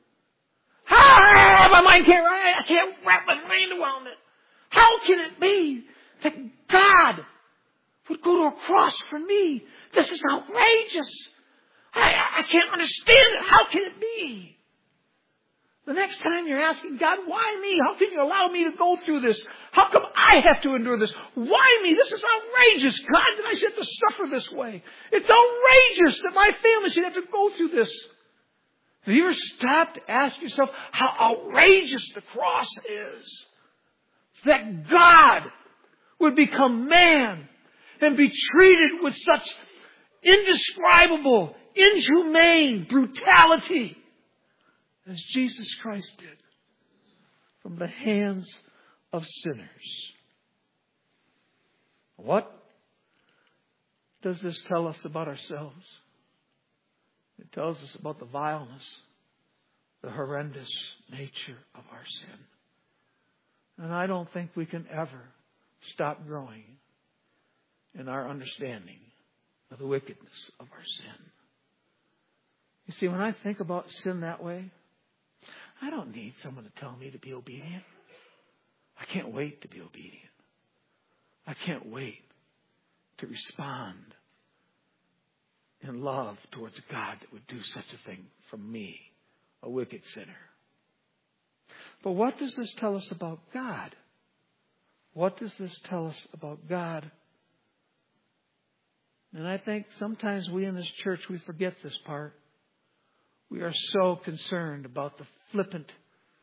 My mind I can't wrap my mind around it. How can it be that God would go to a cross for me? This is outrageous. I can't understand it. How can it be? The next time you're asking God, why me? How can you allow me to go through this? How come I have to endure this? Why me? This is outrageous. God, that I should have to suffer this way. It's outrageous that my family should have to go through this. Have you ever stopped to ask yourself how outrageous the cross is? That God would become man and be treated with such indescribable, inhumane brutality as Jesus Christ did from the hands of sinners. What does this tell us about ourselves? It tells us about the vileness, the horrendous nature of our sin. And I don't think we can ever stop growing in our understanding of the wickedness of our sin. You see, when I think about sin that way, I don't need someone to tell me to be obedient. I can't wait to be obedient. I can't wait to respond in love towards a God that would do such a thing from me, a wicked sinner. But what does this tell us about God? What does this tell us about God? And I think sometimes we in this church, we forget this part. We are so concerned about the flippant,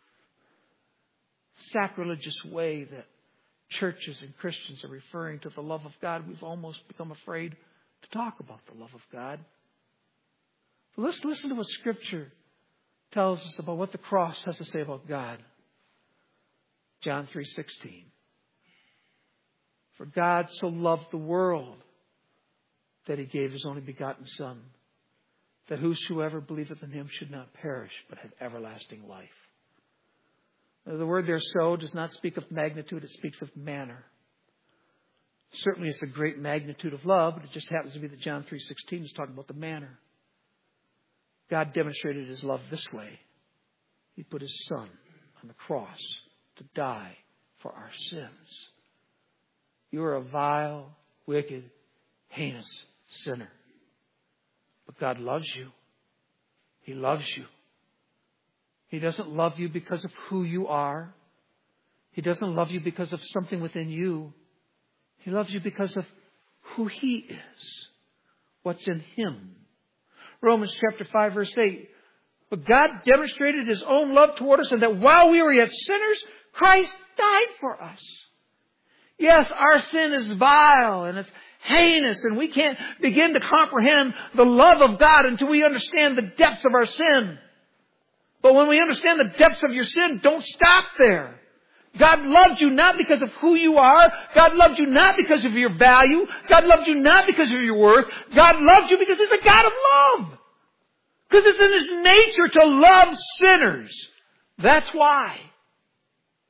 sacrilegious way that churches and Christians are referring to the love of God. We've almost become afraid to talk about the love of God. But let's listen to what Scripture tells us about what the cross has to say about God. John 3:16. For God so loved the world that He gave His only begotten Son, that whosoever believeth in Him should not perish, but have everlasting life. Now, the word there, so, does not speak of magnitude, it speaks of manner. Certainly it's a great magnitude of love, but it just happens to be that John 3:16 is talking about the manner. God demonstrated His love this way. He put His Son on the cross to die for our sins. You are a vile, wicked, heinous sinner. But God loves you. He loves you. He doesn't love you because of who you are. He doesn't love you because of something within you. He loves you because of who He is. What's in Him. Romans chapter 5 verse 8. But God demonstrated His own love toward us, and that while we were yet sinners, Christ died for us. Yes, our sin is vile and it's heinous, and we can't begin to comprehend the love of God until we understand the depths of our sin. But when we understand the depths of your sin, don't stop there. God loved you not because of who you are. God loved you not because of your value. God loved you not because of your worth. God loved you because He's a God of love. Because it's in His nature to love sinners. That's why.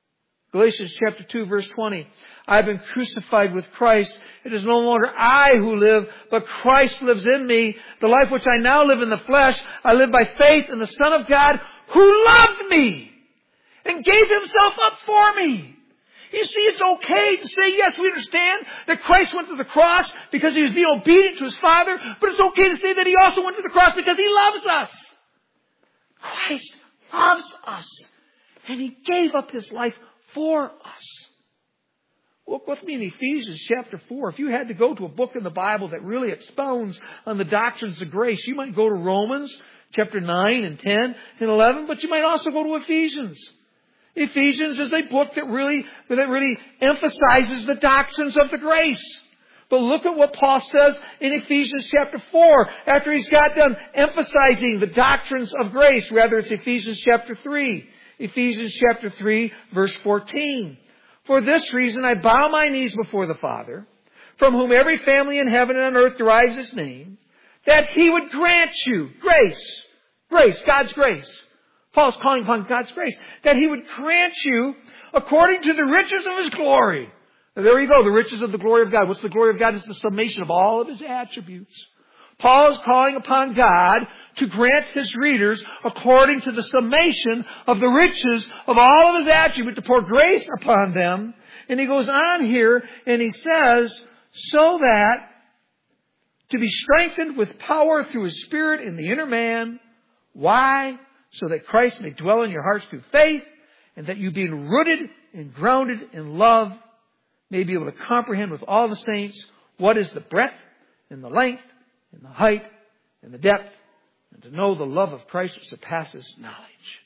Galatians chapter 2 verse 20. I've been crucified with Christ. It is no longer I who live, but Christ lives in me. The life which I now live in the flesh, I live by faith in the Son of God who loved me and gave Himself up for me. You see, it's okay to say, yes, we understand that Christ went to the cross because He was being obedient to His Father, but it's okay to say that He also went to the cross because He loves us. Christ loves us, and He gave up His life for us. Look with me in Ephesians chapter 4. If you had to go to a book in the Bible that really expounds on the doctrines of grace, you might go to Romans chapter 9 and 10 and 11, but you might also go to Ephesians. Ephesians is a book that really emphasizes the doctrines of the grace. But look at what Paul says in Ephesians chapter 4 after he's got done emphasizing the doctrines of grace. Rather, it's Ephesians chapter 3. Ephesians chapter 3 verse 14. For this reason I bow my knees before the Father, from whom every family in heaven and on earth derives its name, that He would grant you grace. Grace, God's grace. Paul's calling upon God's grace. That He would grant you according to the riches of His glory. Now, there you go, the riches of the glory of God. What's the glory of God? It's the summation of all of His attributes. Paul is calling upon God to grant his readers according to the summation of the riches of all of His attributes, to pour grace upon them. And he goes on here and he says, so that to be strengthened with power through His Spirit in the inner man. Why? So that Christ may dwell in your hearts through faith, and that you being rooted and grounded in love may be able to comprehend with all the saints what is the breadth and the length and the height and the depth, and to know the love of Christ which surpasses knowledge.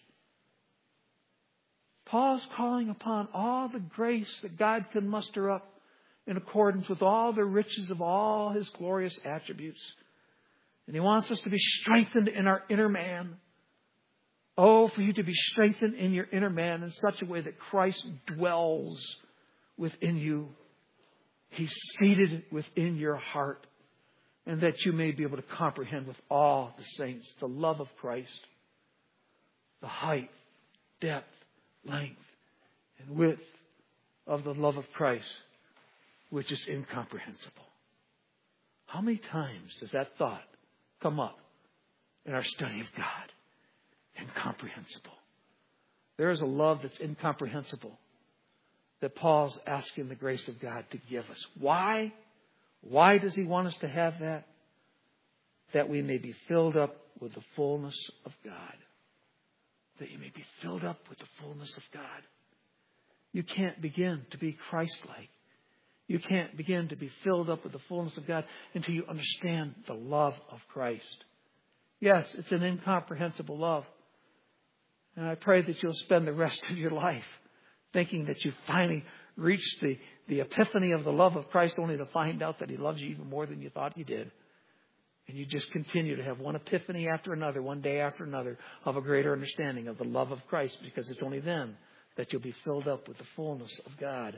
Paul's calling upon all the grace that God can muster up in accordance with all the riches of all His glorious attributes. And he wants us to be strengthened in our inner man. Oh, for you to be strengthened in your inner man in such a way that Christ dwells within you. He's seated within your heart. And that you may be able to comprehend with all the saints the love of Christ, the height, depth, length, and width of the love of Christ, which is incomprehensible. How many times does that thought come up in our study of God? Incomprehensible. There is a love that's incomprehensible that Paul's asking the grace of God to give us. Why? Why does He want us to have that? That we may be filled up with the fullness of God. That you may be filled up with the fullness of God. You can't begin to be Christ-like. You can't begin to be filled up with the fullness of God until you understand the love of Christ. Yes, it's an incomprehensible love. And I pray that you'll spend the rest of your life thinking that you finally reached the epiphany of the love of Christ, only to find out that He loves you even more than you thought He did. And you just continue to have one epiphany after another, one day after another, of a greater understanding of the love of Christ, because it's only then that you'll be filled up with the fullness of God.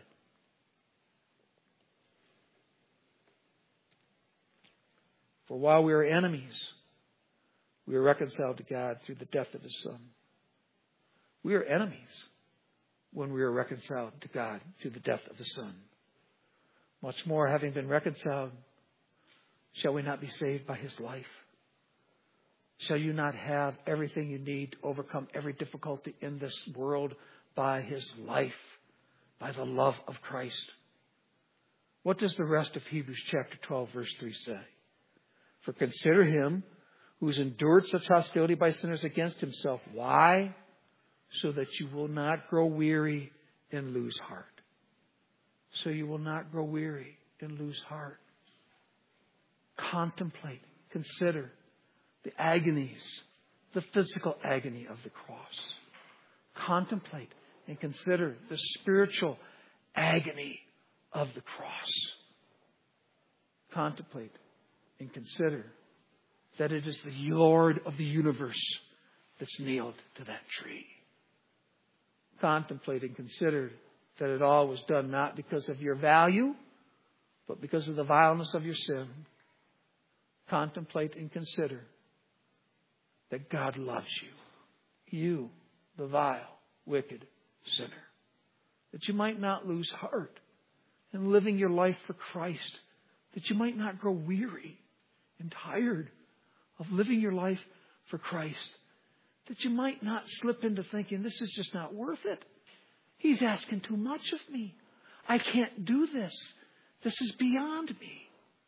For while we are enemies, we are reconciled to God through the death of His Son. We are enemies when we are reconciled to God through the death of the Son. Much more, having been reconciled, shall we not be saved by His life? Shall you not have everything you need to overcome every difficulty in this world by His life, by the love of Christ? What does the rest of Hebrews chapter 12 verse 3 say? For consider Him who has endured such hostility by sinners against Himself. Why? So that you will not grow weary and lose heart. So you will not grow weary and lose heart. Contemplate, consider the agonies, the physical agony of the cross. Contemplate and consider the spiritual agony of the cross. Contemplate and consider that it is the Lord of the universe that's nailed to that tree. Contemplate and consider that it all was done not because of your value, but because of the vileness of your sin. Contemplate and consider that God loves you. You, the vile, wicked sinner. that you might not lose heart in living your life for Christ, that you might not grow weary and tired of living your life for Christ, that you might not slip into thinking, this is just not worth it. He's asking too much of me. I can't do this. This is beyond me.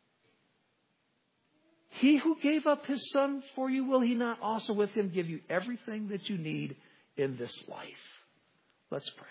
He who gave up His Son for you, will He not also with Him give you everything that you need in this life? Let's pray.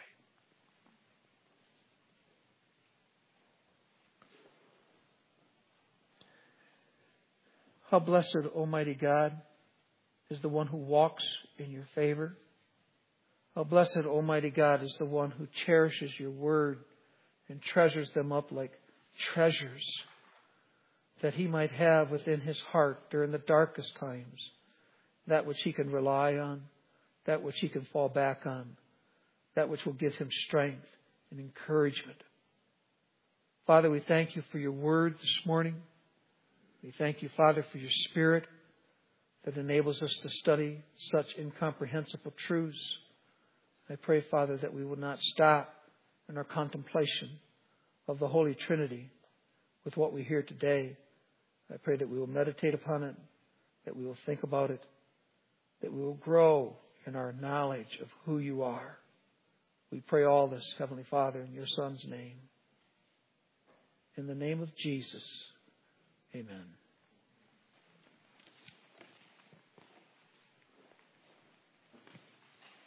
How blessed, Almighty God, is the one who walks in your favor. How blessed, Almighty God, is the one who cherishes your word and treasures them up like treasures that he might have within his heart during the darkest times, that which he can rely on, that which he can fall back on, that which will give him strength and encouragement. Father, we thank you for your word this morning. We thank you, Father, for your Spirit that enables us to study such incomprehensible truths. I pray, Father, that we will not stop in our contemplation of the Holy Trinity with what we hear today. I pray that we will meditate upon it, that we will think about it, that we will grow in our knowledge of who you are. We pray all this, Heavenly Father, in your Son's name. In the name of Jesus, amen.